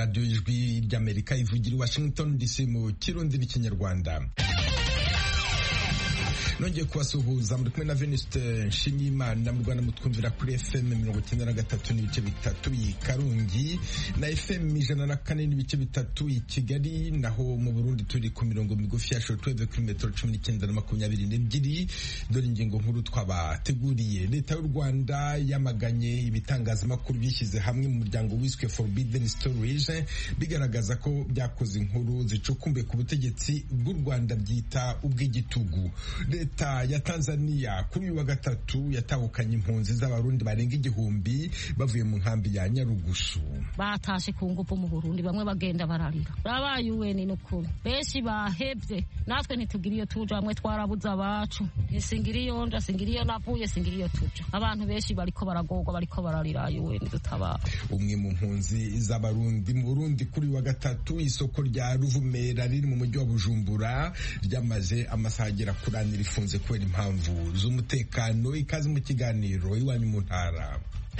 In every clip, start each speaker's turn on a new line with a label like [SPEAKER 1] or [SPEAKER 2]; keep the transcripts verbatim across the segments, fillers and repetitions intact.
[SPEAKER 1] radiyo y'ijwi ry'Amerika ivugira i Washington D C mu Kirundi n'Ikinyarwanda. Nongeye kubasuhuza muri kumwe na Venuste Nshimiyimana mu Rwanda mutwumvira kuri F M mirongo icyenda na gatatu n'ibice bitatu i Karungi na F M ijana na kane n'ibice bitatu i Kigali, naho mu Burundi turi ku mirongo migufi ya shortwave kuri metero cumi n'icyenda na makumyabiri n'ebyiri. Dore ingingo nkuru twabateguriye. Leta y'u Rwanda yamaganye ibitangazamakuru bishyize hamwe mu muryango wiswe Forbidden Stories bigaragaza ko byakoze inkuru zicukumbuye ku butegetsi bw'u Rwanda byita ubw'igitugu. Leta ya Tanzania kuri uyu wa gatatu yatahukanye impunzi z'abarundi barenga igihumbi bavuye mu nkambi ya Nyarugusu.
[SPEAKER 2] Batashe ku ngufu mu Burundi, bamwe bagenda bararira. Babaye uweni n'ukuri, benshi bahevye, natwe ntitugiriyo tuja, bamwe twarabuze abacu. Singiriyo nda, singiriyo navuye, singiriyo tuja. Abantu benshi bariko baragorwa, bariko bararira uweni dutabara.
[SPEAKER 1] Umwe mu mpunzi z'abarundi mu Burundi kuri uyu wa gatatu, isoko rya Ruvumera riri mu mujyi wa Bujumbura ryamaze amasaha agera kuri ane rifunze kubera impamvu z'umutekano. Ikaze mu kiganiro iwanyu mu ntara.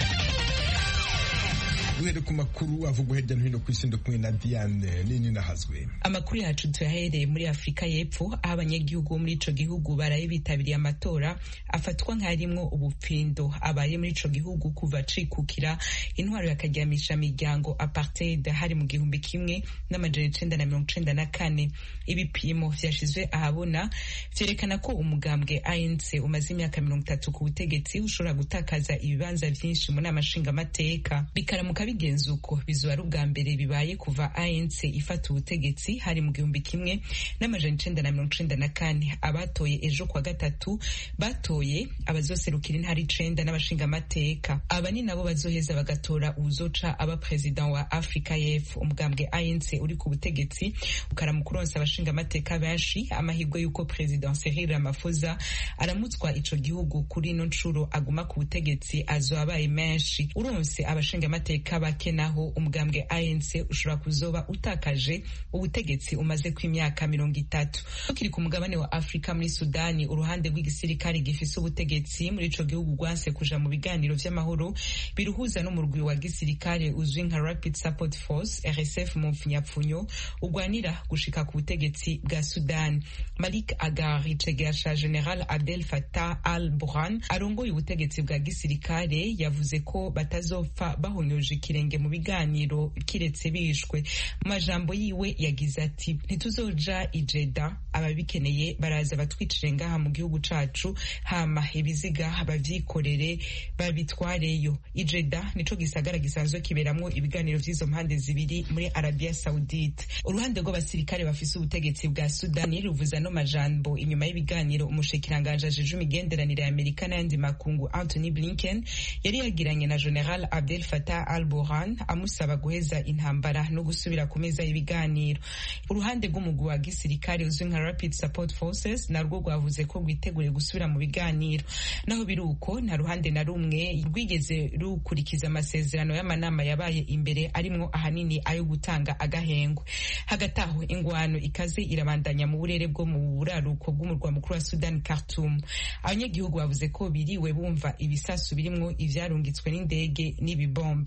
[SPEAKER 1] Duhere ku makuru avugwa hirya no hino ku isi kumwe na Diane nini nahazwe.
[SPEAKER 3] Amakuru yacu tuyahereye muri Afrika y'Epfo, aho abanyagihugu muri ico gihugu baraye bitabiriye amatora afatwa nk'arimwo ubupfindo abaye muri ico gihugu kuva cikukira intwaro yakaryamisha miryango apartheid hari mu gihumbi kimwe n'amajana icenda na mirongo icenda na kane. Ibipimo vyashizwe ahabona vyerekana ko umugambwe A N C umaze imyaka mirongo itatu ku butegetsi ushobora gutakaza ibibanza vyinshi mu nama nshingamateka. Bikaramuka bigenze uko bizoba ari ubwa mbere bibaye kuva A N C ifata ubutegetsi hari mu gihumbi kimwe n'amajana icenda na mirongo icenda na kane. Abatoye ejo kwa gatatu batoye abazoserukira intara icenda n'abashingamateka. Aba ni nabo bazoheza bagatora uwuzoca aba president wa Afrika y'Epfo. Umugambwe A N C uri ku butegetsi ukaramuka uronsa abashingamateka benshi, amahirwe y'uko president Cyril Ramaphosa aramutswa ico gihugu kuri ino ncuro aguma ku butegetsi azobaye menshi. Uronse abashingamateka bake naho umugambwe A N C ushobora kuzoba utakaje ubutegetsi umaze ku imyaka mirongo itatu. Tukiri ku mugabane wa Afrika, muri Sudani uruhande rw'igisirikare gifise ubutegetsi muri ico gihugu rwanse kuja mu biganiro vy'amahoro biruhuza n'umurwi wa gisirikare uzwi nka Rapid Support Force R S F mu mfunyapfunyo ugwanira gushika ku butegetsi bwa Sudan. Malik Agar icegesha General Abdel Fattah al-Burhan arongoye ubutegetsi bwa gisirikare yavuze ko batazopfa bahonyoje ikirenge mu biganiro kiretse bishwe. Mu majambo yiwe yagize ati, ntituzoja ijeda, ababikeneye baraza batwicire ngaha mu gihugu cacu, hama ibiziga bavyikorere babitwareyo. Ijeda nico gisagara gisanzwe kiberamwo ibiganiro vy'izo mpande zibiri muri Arabia Saudite. Uruhande rw'abasirikare bafise ubutegetsi bwa Sudani ruvuza no majambo inyuma y'ibiganiro umushikiranganje ajeje imigenderanire ya Amerika n'ayandi makungu Anthony Blinken yari yagiranye na General Abdel Fattah al-Burhan amusaba guheza intambara no gusubira ku meza y'ibiganiro. Uruhande rw'umugwi wa gisirikare uzwi nka Rapid Support Forces narwo rwavuze ko rwiteguriye gusubira mu biganiro. Naho biruko nta ruhande na rumwe rwigeze rukurikiza amasezerano y'amanama yabaye imbere arimwo ahanini ayo gutanga agahengwe. Hagati aho ingwano ikaze irabandanya mu burere bwo mu buraruko bw'umurwa mukuru wa Sudan Khartoum. Abanyagihugu bavuze ko biriwe bumva ibisasu birimwo ivyarungitswe n'indege n'ibibombe.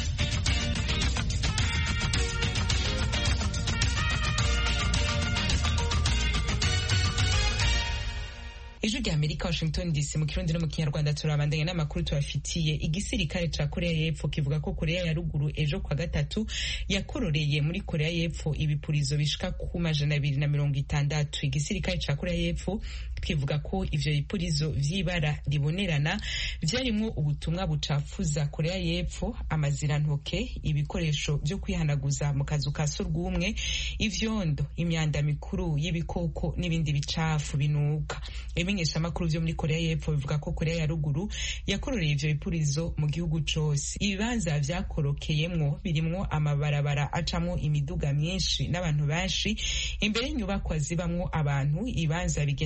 [SPEAKER 3] Ijwi rya Amerika, Washington D C, mu Kirundi no mu Kinyarwanda. Turabandanya n'amakuru tubafitiye. Igisirikare ca Korea y'Epfo kivuga ko Korea ya Ruguru ejo kwa gatatu yakororeye muri Korea y'Epfo ibipurizo bishika ku majana abiri na mirongo itandatu. Igisirikare ca Korea y'Epfo kivuga ko ivyo bipurizo vy'ibara ribonerana vyarimwo ubutumwa bucafuza Korea y'Epfo, amazirantoke, ibikoresho vyo kwihanaguza mu kazu ka surwumwe, ivyondo, imyanda mikuru y'ibikoko n'ibindi bicafu binuka. Ibimenyeshamakuru vyo muri Korea y'Epfo bivuga ko Korea ya Ruguru yakororeye ivyo bipurizo mu gihugu cose. Ibibanza vyakorokeyemwo birimwo amabarabara acamwo imiduga myinshi n'abantu benshi, imbere y'inyubakwa zibamwo abantu, ibibanza bigenderwamwo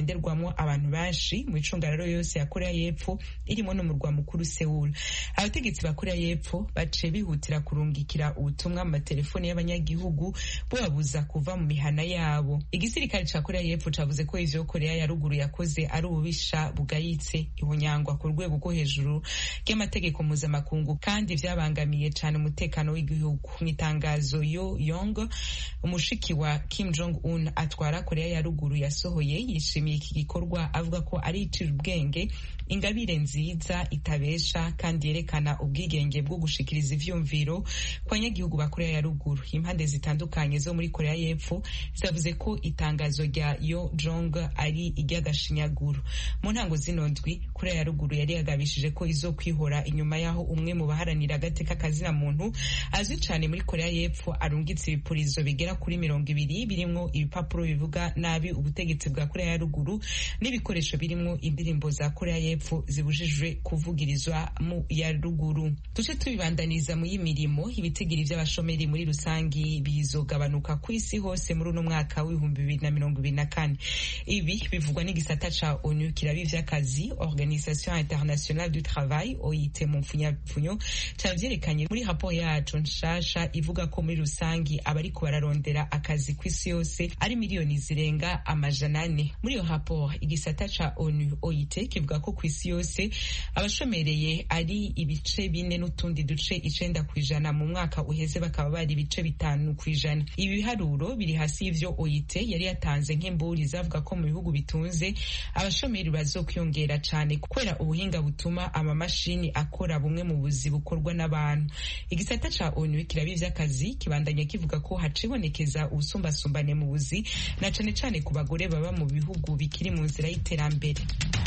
[SPEAKER 3] rihuriramo abantu benshi mu icungararo yose ya Korea y'Epfo irimo n'umurwa mukuru Seoul. Abategetsi ba Korea y'Epfo baciye bihutira kurungikira ubutumwa mu matelefoni y'abanyagihugu bubabuza kuva mu mihana yabo. Igisirikare ca Korea y'Epfo cavuze ko ivyo Korea ya ruguru yakoze ari ububisha bugayitse, ibunyangwa ku rwego rwo hejuru ry'amategeko mpuzamakungu kandi vyabangamiye cane umutekano w'igihugu. Mw'itangazo Yo Yong, umushiki wa Kim Jong Un atwara Korea ya ruguru, yasohoye yishimiye iki gikorwa avuga ko ari icira ubwenge, ingabire nziza itabesha kandi yerekana ubwigenge bwo gushikiriza ivyumviro ku banyagihugu ba Korea ya ruguru. Impande zitandukanye zo muri Korea y'Epfo zavuze ko itangazo rya Yo Jong ari iry'agashinyaguro. Mu ntango zino ndwi, Korea ya ruguru yari yagabishije ko izo kwihora inyuma yaho umwe mu baharanira agateka kazina muntu azwi cane muri Korea y'Epfo arungitse ibipurizo bigera kuri mirongo ibiri birimwo ibipapuro bivuga nabi ubutegetsi bwa Korea ya ruguru n'ibikoresho birimwo indirimbo za Korea y'Epfo zibujijwe kuvugirizwa mu ya ruguru. Tuce tubibandaniza mu y'imirimo, ibitigiri vy'abashomeri muri rusangi bizogabanuka ku isi hose muri uno mwaka w'ibihumbi bibiri na mirongo ibiri na kane. Ibi bivugwa n'igisata ca ONU kirabi vy'akazi, Organisation Internationale du Travail, O I T mu mfunyapfunyo, cavyerekanye muri raporo yacu nshasha ivuga ko muri rusangi abariko bararondera akazi ku isi yose ari miliyoni zirenga amajana ane. Muri iyo raporo igisata ca ONU O I T kivuga ko ku isi yose abashomereye ari ibice bine n'utundi duce icenda kw'ijana, mu mwaka uheze bakaba bari ibice bitanu kw'ijana. Ibi biharuro biri hasi y'ivyo O I T yari yatanze nk'imburi zavuga ko mu bihugu bitunze abashomeri bazokwiyongera cane kubera ubuhinga butuma amamashini akora bumwe mu buzi bukorwa n'abantu. Igisata ca ONU kirabi vy'akazi kibandanya kivuga ko hacibonekeza ubusumbasumbane mu buzi na cane cane ku bagore baba mu bihugu bikiri mu nzira y'iterambere.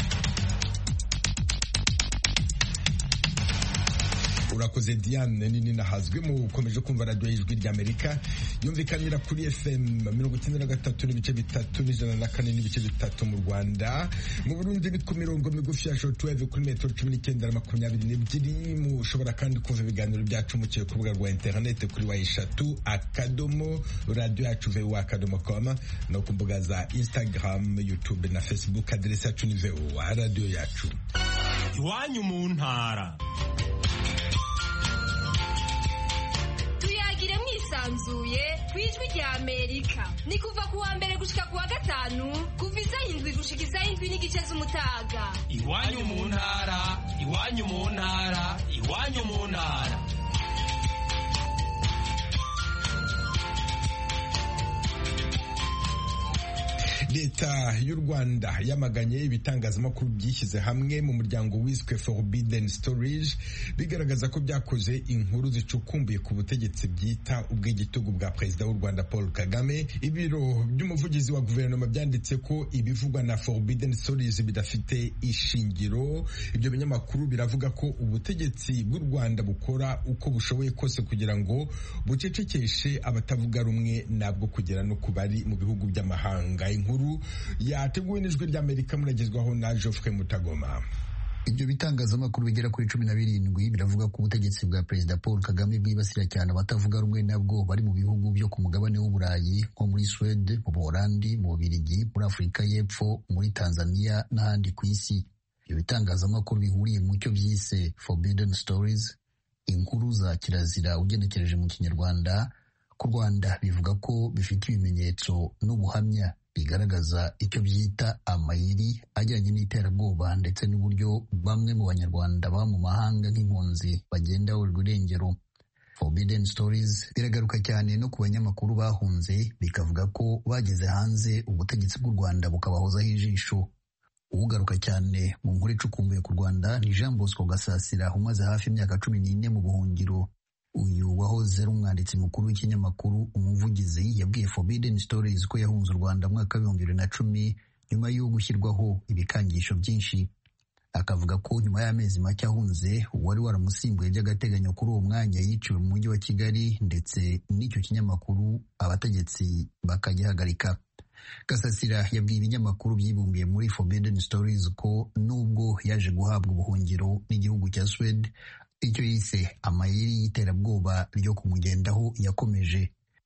[SPEAKER 1] Urakoze Diane nini nahazwe mu ukomeje kumva radio y'ijwi ry'Amerika yumvikanira kuri F M mirongo icyenda na gatatu n'ibice bitatu n'ijana na kane n'ibice bitatu mu Rwanda. Mu Burundi ni ku mirongo migufi ya shortwave kuri metero cumi n'icyenda na makumyabiri n'ebyiri. Mushobora kandi kumva ibiganiro byacu mukiye ku rubuga rwa internet kuri wa eshatu akadomo radio yacu v o a akadomo com no ku mbuga za Instagram, YouTube na Facebook. Adresse yacu ni v o a radio yacu.
[SPEAKER 4] Iwanyu mu ntara.
[SPEAKER 5] Tuyagire mwisanzuye kwijwi rya Amerika. Ni kuva kuwa mbere gushika kuwa gatanu kuva isaha indwi gushika isaha indwi n'igice z'umutaga.
[SPEAKER 4] Iwanyu mu ntara, iwanyu mu ntara, iwanyu mu ntara.
[SPEAKER 1] Leta y'u Rwanda yamaganye ibitangazamakuru byishyize hamwe mu muryango wiswe Forbidden Stories bigaragaza ko byakoze inkuru zicukumbuye ku butegetsi byita ubw'igitugu bwa Perezida w'u Rwanda Paul Kagame. Ibiro by'umuvugizi wa guverinoma byanditse ko ibivugwa na Forbidden Stories bidafite ishingiro. Ibyo binyamakuru biravuga ko ubutegetsi bw'u Rwanda bukora uko bushoboye kose kugira ngo bucecekeshe abatavuga rumwe nabwo kugera no kubari mu bihugu by'amahanga. Inkuru yateguwe n'ijwi ry'Amerika muragezwaho na Geoffrey Mutagoma.
[SPEAKER 6] Ibyo bitangazamakuru bigera kuri cumi na birindwi biravuga ko ubutegetsi bwa Perezida Paul Kagame bwibasira cyane abatavuga rumwe nabwo bari mu bihugu byo ku mugabane w'Uburayi nko muri Swede, mu Buholandi, mu Bubiligi, muri Afurika y'Epfo, muri Tanzania n'ahandi ku isi. Ibyo bitangazamakuru bihuriye mu cyo byise Forbidden Stories, inkuru za kirazira ugenekereje mu Kinyarwanda. Ku Rwanda bivuga ko bifite ibimenyetso n'ubuhamya bigaragaza icyo byita amayeri ajyanye n'iterabwoba ndetse n'uburyo bamwe mu banyarwanda baba mu mahanga nk'impunzi bagenda baburirwa irengero. Forbidden Stories biragaruka cyane no ku banyamakuru bahunze, bikavuga ko bageze hanze ubutegetsi bw'u Rwanda bukabahozaho ijisho. Ugaruka cyane mu nkuru icukumbuye ku Rwanda ni Jean Bosco Gasasira umaze hafi imyaka cumi n'ine mu buhungiro. Uyu wahoze ari umwanditsi mukuru w'ikinyamakuru Umuvugizi yabwiye Forbidden Stories ko yahunze u Rwanda mu mwaka w'ibihumbi bibiri na cumi nyuma yo gushyirwaho ibikangisho byinshi. Akavuga ko nyuma y'amezi make ahunze uwari waramusimbuye by'agateganyo kuri uwo mwanya yiciwe mu mujyi wa Kigali, ndetse n'icyo kinyamakuru abategetsi bakagihagarika. Gasasira yabwiye ibinyamakuru byibumbiye muri Forbidden Stories ko nubwo yaje guhabwa ubuhungiro n'igihugu cya Swede, icyo yise amayeri y'iterabwoba ryo kumugendaho yakomeje.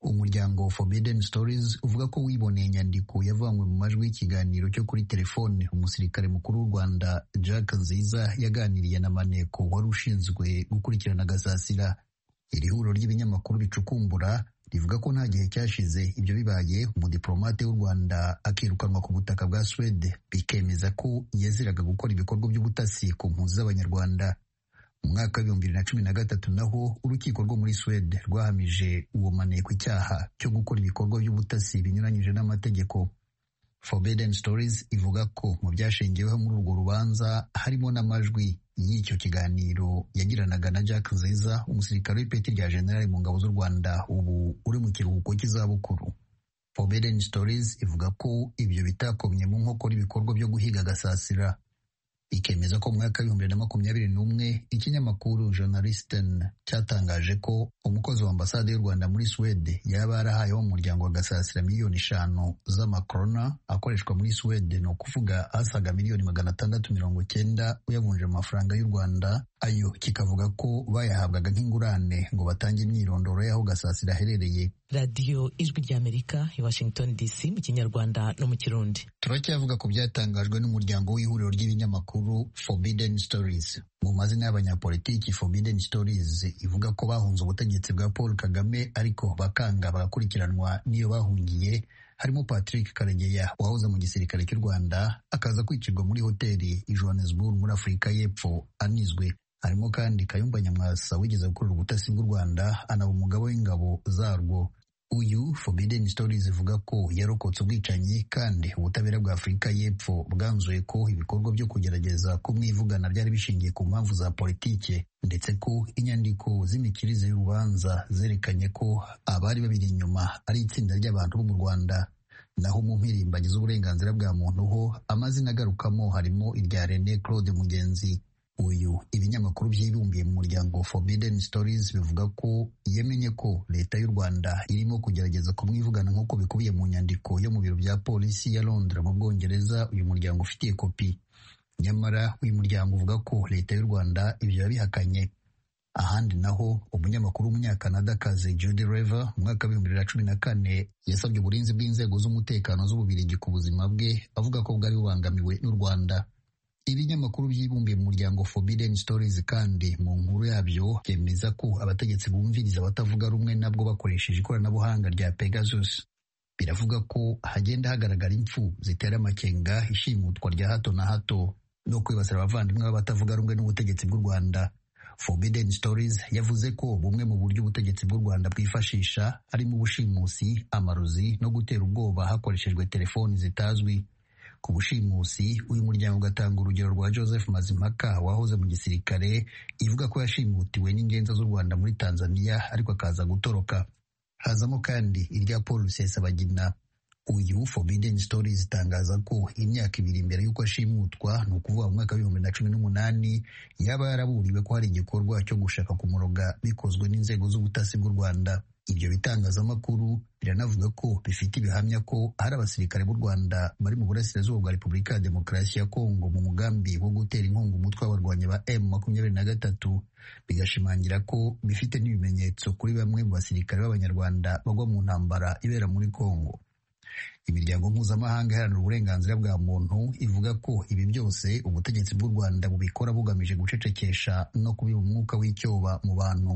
[SPEAKER 6] Umuryango Forbidden Stories uvuga ko wiboneye inyandiko yavanywe mu majwi y'ikiganiro cyo kuri telefone umusirikare mukuru w'u Rwanda Jack Nziza yaganiriye na Maneko wari ushinzwe gukurikirana Gasasira. Iri huriro ry'ibinyamakuru bicukumbura rivuga ko nta gihe cyashize ibyo bibaye umudiplomate w'u Rwanda akirukanwa ku butaka bwa Swede, bikemeza ko yaziraga gukora ibikorwa by'ubutasi ku mpunzi z'Abanyarwanda. Mu mwaka w'ibihumbi bibiri na cumi na gatatu naho urukiko rwo muri Swede rwahamije uwo Maneko icyaha cyo gukora ibikorwa by'ubutasi binyuranyije n'amategeko. Forbidden Stories ivuga ko mu byashingiweho muri urwo rubanza harimo n'amajwi y'icyo kiganiro yagiranaga na Jack Nziza, umusirikare w'ipeti rya generali mu ngabo z'u Rwanda ubu uri mu kiruhuko cy'izabukuru. Forbidden Stories ivuga ko ibyo bitakomye mu nkokora ibikorwa byo guhiga Gasasira, ikemeza ko mu mwaka w'ibihumbi bibiri na makumyabiri n'umwe ikinyamakuru Journalisten cyatangaje ko umukozi wa ambasade y'u Rwanda muri Swede yaba yarahaye wo mu muryango wa Gasasira miliyoni eshanu z'amakrona akoreshwa muri Swede, ni ukuvuga asaga miliyoni magana atandatu mirongo cyenda uyavunje mu mafaranga y'u Rwanda. Ayo kikavuga ko bayahabwaga nk'ingurane ngo batange imyirondoro y'aho Gasasira aherereye.
[SPEAKER 7] Radio Ijwi ry'Amerika i Washington D C mu Kinyarwanda no mu Kirundi.
[SPEAKER 6] Turacyavuga ku byatangajwe n'umuryango w'ihuriro ry'ibinyamakuru Forbidden Stories. Mu mazina y'abanyapolitiki, Forbidden Stories ivuga ko bahunze ubutegetsi bwa Paul Kagame ariko bakanga bagakurikiranwa n'iyo bahungiye, harimo Patrick Karegeya wahoze mu gisirikare cy'u Rwanda akaza kwicirwa muri hoteli i Johannesburg muri Afurika y'Epfo anizwe. Harimo kandi Kayumba Nyamwasa wigeze gukorera ubutasi bw'u Rwanda anaba umugabo w'ingabo zarwo. Uyu Forbidden Stories ivuga ko yarokotse ubwicanyi kandi ubutabera bwa Afurika y'Epfo bwanzuye ko ibikorwa byo kugerageza kumwivugana byari bishingiye ku mpamvu za politike, ndetse ko inyandiko z'imikirize y'urubanza zerekanye ko abari babiri inyuma ari itsinda ry'abantu bo mu Rwanda. Naho mu mpirimbanyi z'uburenganzira bwa muntu ho amazina agarukamo harimo irya René Claude Mugenzi. Uyu ibinyamakuru byibumbiye mu muryango Forbidden Stories bivuga ko yemenye ko leta y'u Rwanda irimo kugerageza kumwivugana nk'uko bikubiye mu nyandiko yo mu biro bya polisi ya Londres mu Bwongereza uyu muryango ufitiye kopi. Nyamara uyu muryango uvuga ko leta y'u Rwanda ibyo yabihakanye. Ahandi naho umunyamakuru w'umunyakanadakazi Judy Rever mu mwaka w'ibihumbi bibiri na cumi na kane yasabye uburinzi bw'inzego z'umutekano z'Ububiligi ku buzima bwe, avuga ko bwari bubangamiwe n'u Rwanda. Ibinyamakuru byibumbiye mu muryango Forbidden Stories kandi mu nkuru yabyo byemeza ko abategetsi bumviriza abatavuga rumwe nabwo bakoresheje ikoranabuhanga rya Pegasus. Biravuga ko hagenda hagaragara impfu zitera amakenga, ishimutwa rya hato na hato no kwibasira abavandimwe b'abatavuga rumwe n'ubutegetsi bw'u Rwanda. Forbidden Stories yavuze ko bumwe mu buryo ubutegetsi bw'u Rwanda bwifashisha harimo ubushimusi, amarozi no gutera ubwoba hakoreshejwe telefoni zitazwi. Ku bushimusi, uyu muryango ugatanga urugero rwa Joseph Mazimpaka wahoze mu gisirikare, ivuga ko yashimutiwe n'ingenza z'u Rwanda muri Tanzania ariko akaza gutoroka. Hazamo kandi irya Paul Rusesabagina. Uyu Forbidden Stories itangaza ko imyaka ibiri imbere y'uko ashimutwa, ni ukuvuga mu mwaka w'ibihumbi bibiri na cumi n'umunani, yaba yaraburiwe ko hari igikorwa cyo gushaka kumuroga bikozwe n'inzego z'ubutasi bw'u Rwanda. Ibyo bitangazamakuru biranavuga ko bifite ibihamya ko hari abasirikare b'u Rwanda bari mu burasirazuba bwa Repubulika ya Demokarasi ya Kongo mu mugambi wo gutera inkunga umutwe w'abarwanyi ba M makumyabiri na gatatu, bigashimangira ko bifite n'ibimenyetso kuri bamwe mu basirikare b'Abanyarwanda bagwa mu ntambara ibera muri Kongo. Imiryango mpuzamahanga iharanira uburenganzira bwa muntu ivuga ko ibi byose ubutegetsi bw'u Rwanda bubikora bugamije gucecekesha no kubiba umwuka w'icyoba mu bantu.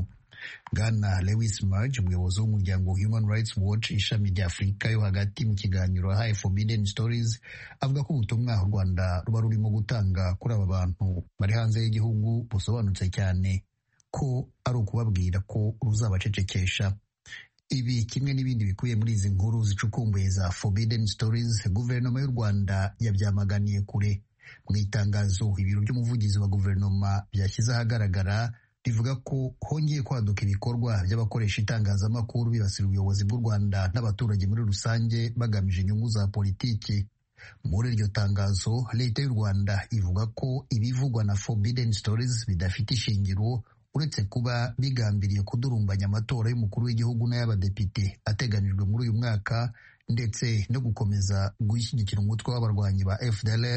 [SPEAKER 6] Bwana Lewis Murge, umuyobozi w'umuryango Human Rights Watch ishami rya Afurika yo hagati, mu kiganiro yahaye Forbidden Stories avuga ko ubutumwa u Rwanda ruba rurimo gutanga kuri aba bantu bari hanze y'igihugu busobanutse cyane, ko ari ukubabwira ko ruzabacecekesha. Ibi kimwe n'ibindi bikuye muri izi nkuru zicukumbuye za Forbidden Stories, guverinoma y'u Rwanda yabyamaganiye kure. Mu itangazo ibiro by'umuvugizi wa guverinoma byashyize ahagaragara rivuga ko hongeye kwaduka ibikorwa by'abakoresha itangazamakuru bibasira ubuyobozi bw'u Rwanda n'abaturage muri rusange bagamije inyungu za politiki. Muri iryo tangazo, leta y'u Rwanda ivuga ko ibivugwa na Forbidden Stories bidafite ishingiro, uretse kuba bigambiriye kudurumbanya amatora y'umukuru w'igihugu n'ay'abadepite ateganijwe muri uyu mwaka, ndetse no gukomeza gushyigikira umutwe w'abarwanyi ba F D L R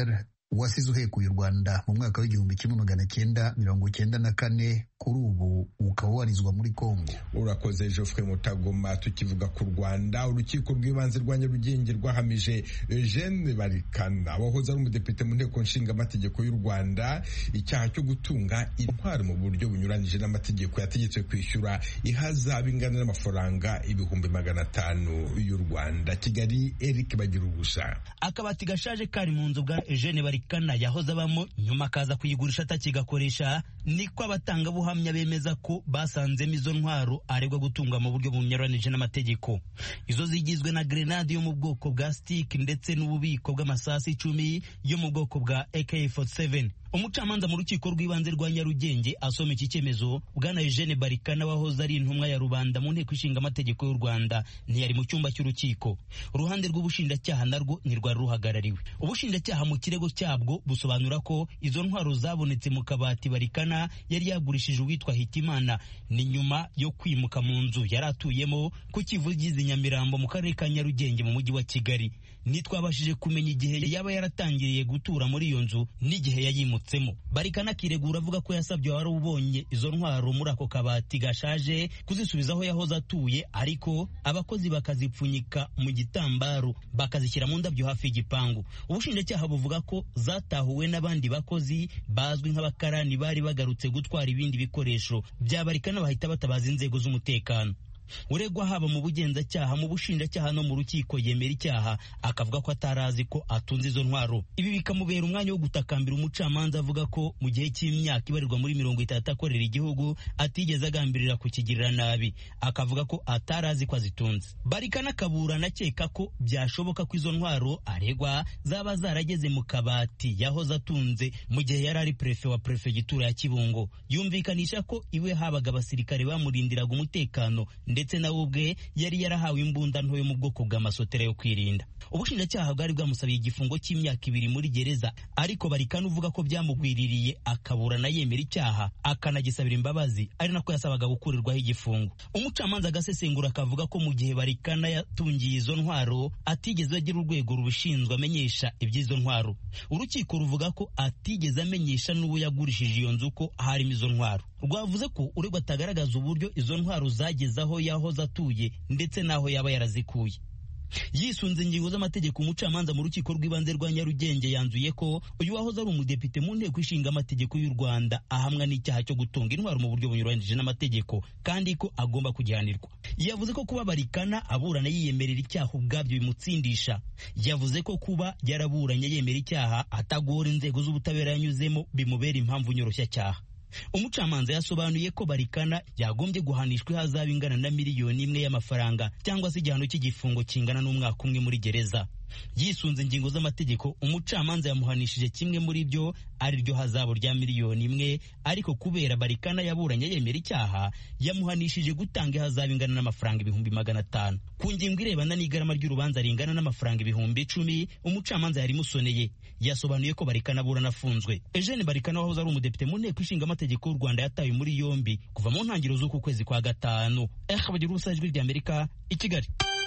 [SPEAKER 6] wasize uhekuye u Rwanda mu mwaka w'igihumbi kimwe magana cyenda mirongo cyenda na kane kuri ubu ukaba warizwa muri Kongo.
[SPEAKER 1] Urakoze Geoffrey Mutagoma. Tukivuga ku Rwanda, urukiko rw'ibanze rwa Nyarugenge rwahamije Eugene Barikana wahoze ari umudepite mu nteko nshinga amategeko y'u Rwanda icyaha cyo gutunga intwaro mu buryo bunyuranyije n'amategeko, yategetswe kwishyura ihazabu ingana n'amafaranga ibihumbi magana atanu y'u Rwanda. Kigali, Eric Bagirugusa.
[SPEAKER 8] Akabati gashaje kari mu nzu bwa Eugene Barikana yahoze abamo, nyuma akaza kuyigurisha atakigakoresha, niko abatanga buhamya bemeza ko basanzemo izo ntwaro aregwa gutunga mu buryo bunyuranije n'amategeko. Izo zigizwe na grenade yo mu bwoko bwa stick ndetse n'ububiko bw'amasasi icumi yo mu bwoko bwa A K forty-seven. Umucamanza mu rukiko rw'ibanze rwa Nyarugenge asoma iki cyemezo, bwana Eugene Barikana wahoze ari intumwa ya rubanda mu nteko ishinga amategeko y'u Rwanda ntiyari mu cyumba cy'urukiko. Uruhande rw'ubushinjacyaha narwo nirwari ruhagarariwe. Ubushinjacyaha mu kirego cyabwo busobanura ko izo ntwaro zabonetse mu kabati Barikana yari yagurishije uwitwa Hitimana ni nyuma yo kwimuka mu nzu yari atuyemo ku Kivugizi Nyamirambo mu karere ka Nyarugenge mu mujyi wa Kigali. Nitwabashije kumenya igihe yaba yaratangiriye gutura muri iyo nzu n'igihe yayimutsemo. Barikana kiregura avuga ko yasabye wari ubonye izo ntwaro muri ako kabati gashaje kuzisubiza aho yahoze atuye, ariko abakozi bakazipfunyika mu gitambaro bakazishyira mu ndabyo hafi y'igipangu. Ubushinjacyaha buvuga ko zatahuwe n'abandi bakozi bazwi nk'abakarani bari bagarutse gutwara ibindi bikoresho bya Barikana, bahita batabaza inzego z'umutekano. Uregwa haba mu bugenzacyaha, mu bushinjacyaha no mu rukiko yemera icyaha, akavuga ko atarazi ko atunze izo ntwaro. Ibi bikamubera umwanya wo gutakambira umucamanza avuga ko mu gihe cy'imyaka ibarirwa muri mirongo itatu akorera igihugu atigeze agambirira kukigirira nabi, akavuga ko atarazi ko azitunze. Barikana akaburana akeka ko byashoboka ko izo ntwaro aregwa zaba zarageze mu kabati yahoze atunze mu gihe yari ari prefe wa prefegitura ya Kibungo. Yumvikanisha ko iwe habaga abasirikare bamurindiraga umutekano ndetse nawe ubwe yari yarahawe imbunda nto yo mu bwoko bw'amasotera yo kwirinda. Ubushinjacyaha bwari bwamusabiye igifungo cy'imyaka ibiri muri gereza, ariko Barikana uvuga ko byamugwiririye akaburana yemera icyaha akanagisabira imbabazi, ari nako yasabaga gukurirwaho igifungo. Umucamanza agasesengura akavuga ko mu gihe Barikana yatungiye izo ntwaro atigeze agira urwego rubishinzwe amenyesha iby'izo ntwaro. Urukiko ruvuga ko atigeze amenyesha n'uwo yagurishije iyo nzu ko harimo izo ntwaro. Rwavuze ko uregwa atagaragaza uburyo izo ntwaro zageze aho yahoze atuye ndetse n'aho yaba yarazikuye. Yisunze ingingo z'amategeko, umucamanza mu rukiko rw'ibanze rwa Nyarugenge yanzuye ko uyu wahoze ari umudepite mu nteko ishinga amategeko y'u Rwanda ahamwa n'icyaha cyo gutunga intwaro mu buryo bunyuranyije n'amategeko kandi ko agomba kugihanirwa. Yavuze ko kuba Barikana aburana yiyemerera icyaha ubwabyo bimutsindisha. Yavuze ko kuba yaraburanye yemera icyaha atagora inzego z'ubutabera yanyuzemo bimubera impamvu nyoroshya cyaha. Umucamanza yasobanuye ko Barikana yagombye guhanishwa ihazabu ingana na miliyoni imwe y'amafaranga cyangwa se igihano cy'igifungo kingana n'umwaka umwe muri gereza. Yisunze ingingo z'amategeko, umucamanza yamuhanishije kimwe muri byo ari ryo hazabu rya miliyoni imwe, ariko kubera Barikana yaburanye yemera icyaha yamuhanishije gutanga ihazabu ingana n'amafaranga ibihumbi magana atanu. Ku ngingo irebana n'igarama ry'urubanza ringana n'amafaranga ibihumbi icumi, umucamanza yari musoneye. Yasobanuye ko Barikana aburana afunzwe. Eugene Barikana wahoze ari umudepite mu nteko ishinga amategeko y'u Rwanda yatawe muri yombi kuva mu ntangiriro z'uku kwezi kwa gatanu. Eh, bagira ubusajwi ry'Amerika i Kigali.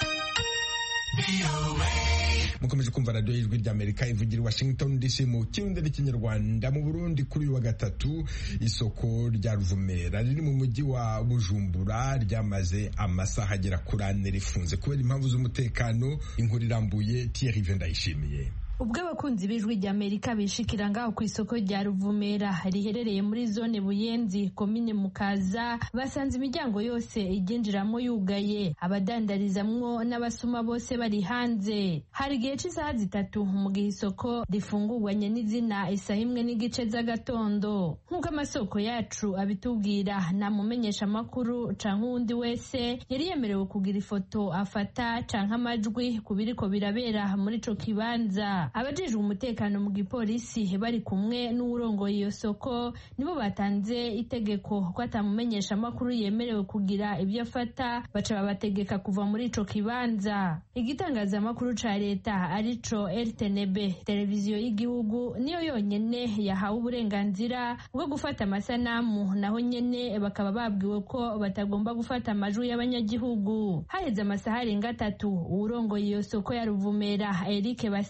[SPEAKER 1] Mukomeje kumva radio y'ijwi ry'Amerika ivugira i Washington D C mu kirundi n'ikinyarwanda. Mu Burundi kuri uyu wa gatatu isoko rya Ruvumera riri mu mujyi wa Bujumbura ryamaze amasaha agera kuri ane rifunze kubera impamvu z'umutekano. Inkuru irambuye Thierry Vendayishimiye.
[SPEAKER 9] Ubwo abakunzi b'ijwi ry'Amerika bishikira ngaho ku isoko rya Ruvumera riherereye muri zone Buyenzi komine Mukaza, basanze imiryango yose iginjiramo yugaye, abadandarizamwo n'abasuma bose bari hanze. Hari igihe cy'isaha zitatu mu gihe isoko rifungurwanye n'izina isaha imwe n'igice z'agatondo. Nk'uko amasoko yacu abitubwira, nta mumenyesha makuru canke uwundi wese yari yemerewe kugira ifoto afata canke amajwi ku biriko birabera muri ico kibanza. Abajejwe umutekano mu gipolisi bari kumwe n'uwurongoye iyo soko nibo batanze itegeko ko atamumenyesha makuru yemerewe kugira ibyo afata, baca babategeka kuva muri ico kibanza. Igitangazamakuru ca leta arico R T N B, televiziyo y'igihugu, niyo yonyene yahawe uburenganzira bwo gufata amasanamu, naho nyene bakaba babwiwe ko batagomba gufata amajwi y'abanyagihugu. Haheze amasaha arenga atatu, uwurongoye iyo soko ya Ruvumera Eric Baseka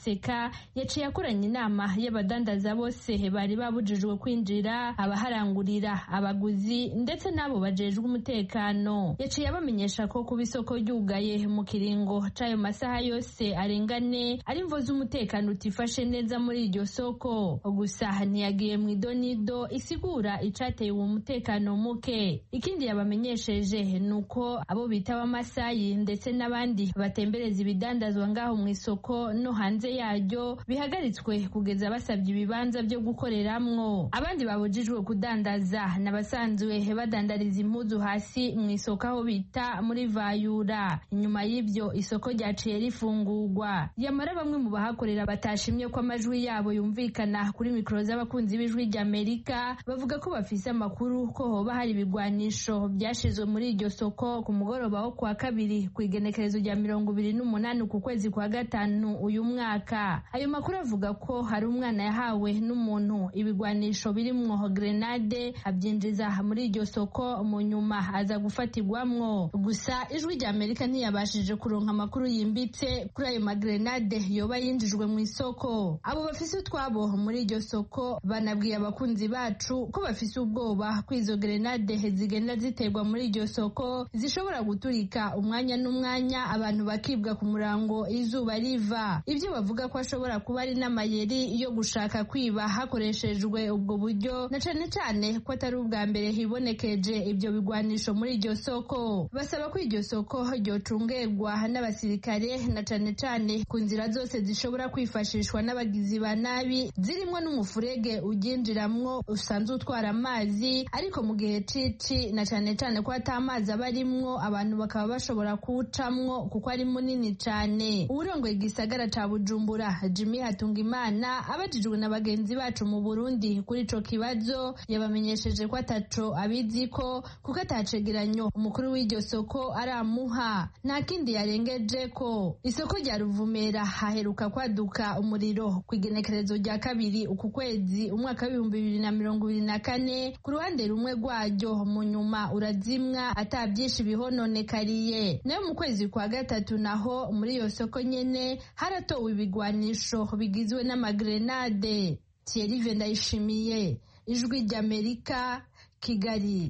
[SPEAKER 9] amerika yaciye akoranya inama y'abadandaza bose bari babujijwe kwinjira, abaharangurira, abaguzi ndetse n'abo bajejwe umutekano. Yaciye abamenyesha ko kuba isoko ryugaye mu kiringo c'ayo masaha yose arengane ari imvo z'umutekano utifashe neza muri iryo soko. Gusa ntiyagiye mu idonido isigura icateye uwo mutekano muke. Ikindi yabamenyesheje nuko abo bita abamasayi ndetse n'abandi batembereza ibidandazwa ngaho mu isoko no hanze yaryo bihagaritswe kugeza basabye ibibanza byo gukoreramwo. Abandi babujijwe kudandaza n'abasanzwe badandariza impuzu hasi mu isoko aho bita muri Vayura. Inyuma y'ibyo isoko ryaciye rifungurwa. Yamara bamwe mu bahakorera batashimye ko amajwi yabo yumvikana kuri mikoro z'abakunzi b'ijwi ry'Amerika, bavuga ko bafise amakuru ko hoba hari ibigwanisho byashizwe muri iryo soko ku mugoroba wo kwa kabiri ku igenekerezo rya mirongo ibiri n'umunani ku kwezi kwa gatanu uyu mwaka. Ayo makuru avuga ko hari umwana yahawe n'umuntu ibigwanisho birimwo grenade abyinjiza muri iryo soko, mu nyuma aza gufatirwamwo. Gusa ijwi ry'Amerika ntiyabashije kuronka amakuru yimbitse kuri ayo magrenade yoba yinjijwe mu isoko. Abo bafise utwabo muri iryo soko banabwiye abakunzi bacu ko bafise ubwoba ko izo grenade zigenda ziterwa muri iryo soko zishobora guturika umwanya n'umwanya, abantu bakibwa ku murango izuba riva. Ibyo bavuga ko ashobora kuba ari n'amayeri yo gushaka kwiba hakoreshejwe ubwo buryo, na cane cane ko atari ubwa mbere hibonekeje ibyo bigwanisho muri iryo soko. Basaba ko iryo soko ryocungerwa n'abasirikare, na cane cane ku nzira zose zishobora kwifashishwa n'abagizi ba nabi, zirimwo n'umufurege uginjiramwo usanzwe utwara amazi, ariko mu gihe cici na cane cane ko atamazi abarimwo abantu bakaba bashobora kuwucamwo kuko ari munini cane. Uwurongoye igisagara ca Bujumbura Jimmy Hatungimana abajijwe na bagenzi bacu mu Burundi kuri ico kibazo yabamenyesheje ko ataco abiziko kuko atacegeranyo umukuru w'iryo soko aramuha. Nta kindi yarengeje ko isoko rya Ruvumera haheruka kwaduka umuriro ku igenekerezo rya kabiri uku kwezi umwaka w'ibihumbi bibiri na mirongo ibiri na kane, ku ruhande rumwe rwaryo mu nyuma urazimwa ata byinshi bihononekariye. Nayo mu kwezi kwa gatatu naho muri iyo soko nyene haratowe ibigwanisho bigizwe n'amagrenade. Thierry Ndayishimiye, ijwi ry'Amerika, Kigali.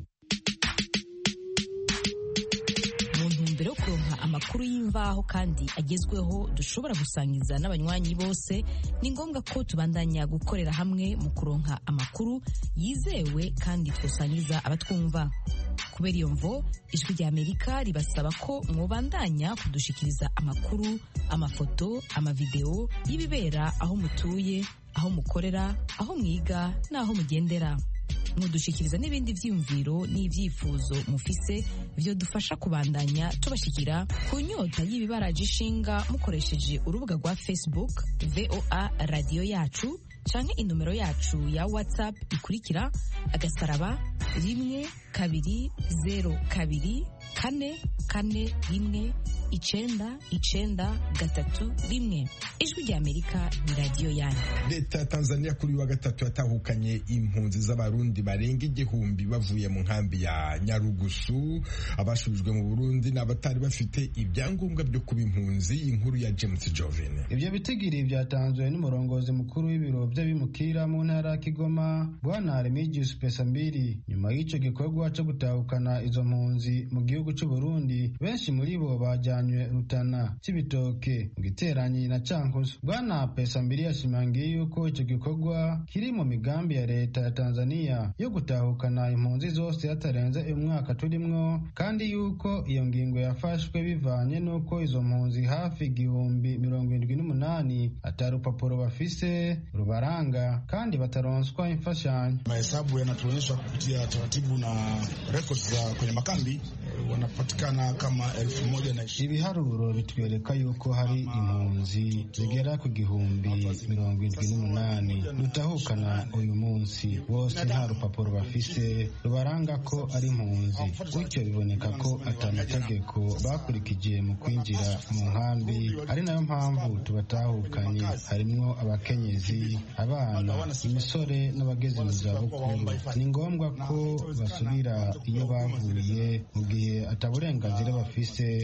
[SPEAKER 10] Mbere yo kuronka amakuru y'imvaho kandi agezweho dushobora gusangiza n'abanywanyi bose, ni ngombwa ko tubandanya gukorera hamwe mu kuronka amakuru yizewe kandi twosangiza abatwumva. Kubera iyo mvo ijwi ry'Amerika ribasaba ko mwobandanya kudushikiriza amakuru, amafoto, amavideo y'ibibera aho mutuye, aho mukorera, aho mwiga n'aho mugendera. Mudushikiriza n'ibindi vyiyumviro n'ivyifuzo mufise vyo dufasha kubandanya tubashikira ku nyota y'ibibaraje ishinga mukoresheje urubuga rwa Facebook V O A Radio Yacu canke inomero yacu ya WhatsApp ikurikira agasaraba rimwe kabiri zero kabiri kane kane rimwe icenda icenda gatatu rimwe. Ijwi ry'Amerika ni radio yanyu.
[SPEAKER 1] Leta ya Tanzania kuri wa gatatu yatahukanye impunzi z'abarundi barenga igihumbi bavuye mu nkambi ya Nyarugusu. Abashubijwe mu Burundi n'abatari bafite ibyangombwa byo kuba impunzi. Inkuru ya James Jovene.
[SPEAKER 11] Ibyo bitigiri byatanzwe n'umurongozi mukuru w'ibiro by'abimukira mu ntara ya Kigoma, Bwana Remigius Pesambiri. Nyuma y'ico gikorwa cyo gutahukana izo mpunzi mu gihugu cy'u Burundi, benshi muri bo bajanywe Rutana, Cibitoke, Giteranyi na Cankuzo. Bwana Pesambiri yashimangiye yuko icyo gikorwa kiri mu migambi ya leta ya Tanzania yo gutahukana impunzi zose hatarenze umwaka turimwo, kandi yuko iyo ngingo yafashwe bivanye nuko izo mpunzi hafi igihumbi mirongo indwi n'umunani atarupapuro bafise rubaranga kandi bataronswa imfashanyo.
[SPEAKER 12] Mahesabu yanatuonyesha kupitia taratibu na records za kwenye makambi wanapatikana kama elfu moja na ishirini.
[SPEAKER 11] Ibiharuro bitwereka yuko hari impunzi zigera ku gihumbi mirongo indwi n'umunani dutahukana uyu munsi, bose nta rupapuro bafise rubaranga ko ari impunzi. Bityo biboneka ko atamategeko bakurikije mu kwinjira mu nkambi, ari nayo mpamvu tubatahukanye. Harimwo abakenyezi, abana, imisore n'abageze mu zabukuru. Ni ngombwa ko basubira iyo bavuye mu gihe ataburenganzira bafise bwo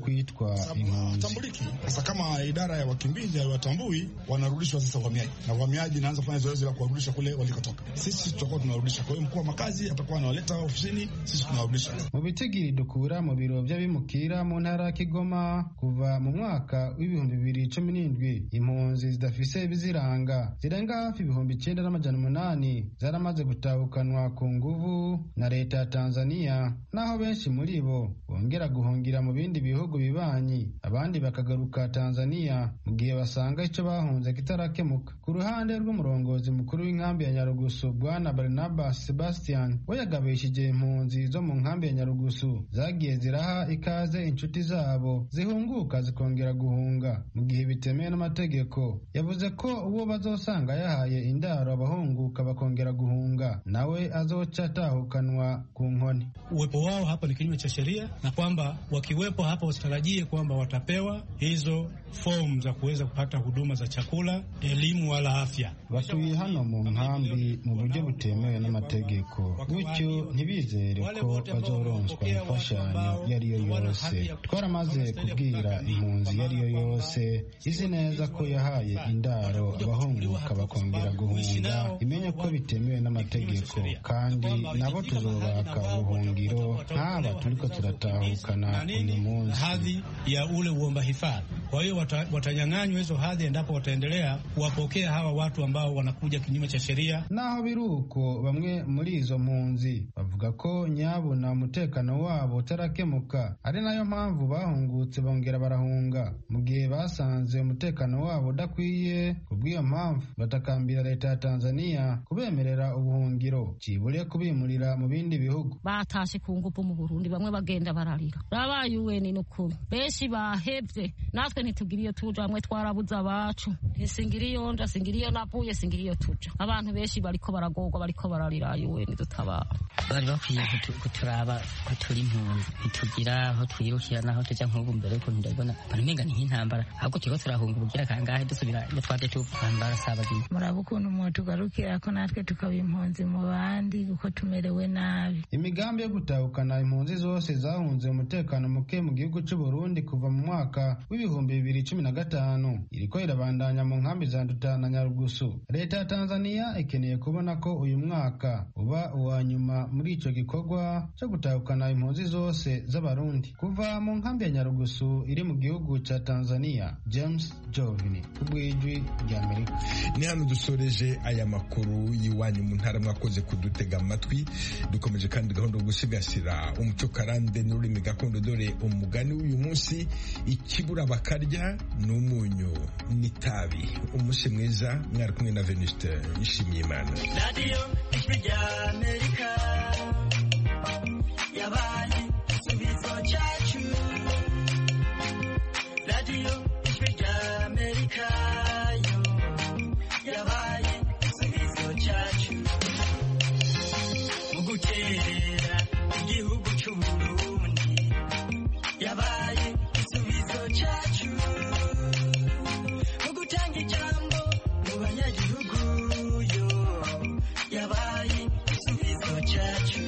[SPEAKER 11] kwitwa impunzi.
[SPEAKER 12] Sasa kama idara ya wakimbizi haiwatambui, wanarudishwa sasa uhamiaji, na uhamiaji inaanza kufanya zoezi la kuwarudisha kule walikotoka. Sisi tutakuwa tunarudisha, kwa hiyo mkuu wa makazi atakuwa anawaleta ofisini, sisi tunarudisha.
[SPEAKER 11] Mu bitigiri dukura mu biro by'abimukira mu ntara ya Kigoma kuva mu mwaka w'ibihumbi bibiri cumi n'indwi, impunzi zidafise ibiziranga zirenga hafi ibihumbi icyenda n'amajana umunani zaramaze gutahukanwa ku nguvu na leta ya Tanzania, naho benshi muri bo bongera guhungira mu bindi bihugu bibanyi, abandi bakagaruka Tanzania mu gihe basanga icyo bahunze kitarakemuka. Ku ruhande rw'umurongozi mukuru w'inkambi ya Nyarugusu Bwana Barnabas Sebastian, we yagabishije impunzi zo mu nkambi ya Nyarugusu zagiye ziraha ikaze inshuti zabo zihunguka zikongera guhunga mu gihe bitemewe n'amategeko. Yavuze ko uwo bazosanga yahaye indaro abahunguka bakongera guhunga nawe azoca atahukanwa ku nkoni.
[SPEAKER 13] Uwepo wao hapa ni kinyume cha sheria, na kwamba wakiwepo hapa wasitarajie kwamba watapewa hizo fomu za kuweza kupata huduma za chakula, elimu wala afya.
[SPEAKER 11] Batuye hano mu nkambi mu buryo butemewe n'amategeko, bityo ntibizere ko bazoronswa imfashanyo yariyo yose. Twaramaze kubwira impunzi yariyo yose izi neza ko yahaye indaro abahunguka bakongera guhunga imenye ko bitemewe n'amategeko, kandi nabo tuzobaka ubuhungiro nk'aba turiko turatahukana uyu munsi
[SPEAKER 13] hadhi ya ule uomba hifadhi. Kwa hiyo watanyang'anywa hizo hadhi endapo wataendelea kuwapokea hawa watu ambao wanakuja kinyume cha sheria.
[SPEAKER 11] Naho biruko bamwe muri izo mpunzi bavuga ko nyabo na umutekano wabo utarakemuka, ari nayo mpamvu bahungutse bongera barahunga mu gihe basanze umutekano wabo udakwiye. Kubw'iyo mpamvu batakambira leta ya Tanzania kubemerera ubuhungiro cibure kubimurira mu bindi bihugu.
[SPEAKER 2] Batashe ku ngufu mu Burundi, bamwe bagenda bararira. Rabaye uweni n'ukuri, benshi bahevye, natwe ntitugiriyo tuja, bamwe twarabuza abacu, ntesingiriyo nda singiriyo navuye singiriyo tuja. Abantu benshi bariko baragorwa, bariko bararira uweni dutabara.
[SPEAKER 14] Bari bakwiye kuturaba ko turi impunzi, ntitugira aho twirukira naho tuja nk'ubu mbere ko ndabona bamenga ni nk'intambara, ahubwo turiko turahunga ubugira kangahe dusubira iyo twaje tuvambara sabagiye.
[SPEAKER 15] Murabo ukuntu mwo tugarukira ko natwe tukaba impunzi mu bandi kuko tumerewe nabi.
[SPEAKER 11] Imigambi yo gutahukana impunzi zose zahunze umutekano muke mu gihugu cy'u Burundi kuva mu mwaka w'ibihumbi bibiri cumi na gatanu iriko irabandanya mu nkambi za Nduta na Nyarugusu. Leta ya Tanzania ikeneye kubona ko uyu mwaka uba uwa nyuma muri ico gikorwa cyo gutahukana impunzi zose z'abarundi. Kuva mu nkambi ya Nyarugusu iri mu gihugu ca Tanzania, James Jovini, kubw'ijwi rya Amerika.
[SPEAKER 1] Ni hano dusoreje aya makuru yiwanyu mu ntara, mwakoze kudutega amatwi. Dukomeje kandi gahunda yo gusigasira umuco karande n'ururimi gakondo, dore umugani w'uyu munsi: ikibura bakarya n'umunyu n'itabi. Umunsi mwiza, mwari kumwe na Venuste Nshimiyimana.
[SPEAKER 16] Radio Ijwi rya Amerika yabaye igisubizo cyacu. Radio Ijwi rya Amerika yo yabaye igisubizo cyacu. Mu gukerera igihugu cy'u Burundi yabaye igisubizo cyacu. Mu gutanga ijambo mu banyagihugu yo yabaye igisubizo cyacu.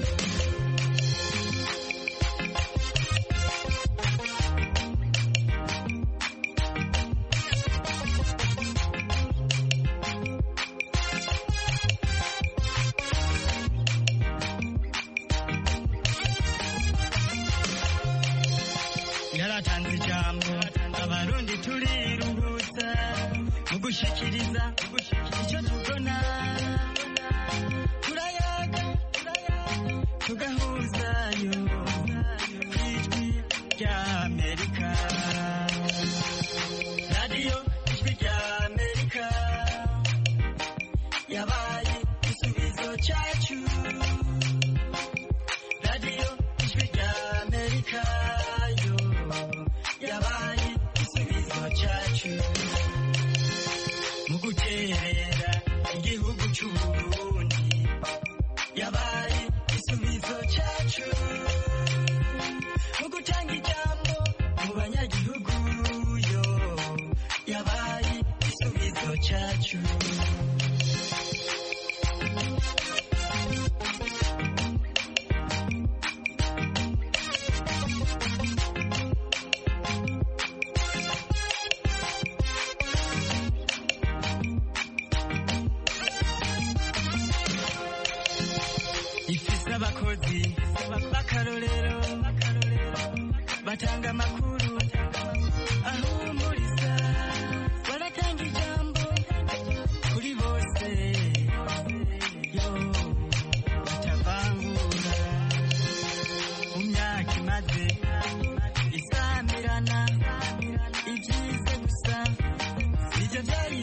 [SPEAKER 16] Yaratanze ijambo abarundi turiruhutsa mu gushikiriza icyo tubona, turayaga tugahuzayo ijwi rya Amerika. Radio Ijwi rya Amerika yabaye igisubizo cyacu. Radio Ijwi rya Amerika yabaye igisubizo cyacu. Mu guterera igihugu cy'u Burundi yabaye igisubizo cyacu. Mu gutanga ijambo mu banyagihugu yo yabaye igisubizo cyacu. bakarorero batanga amakuru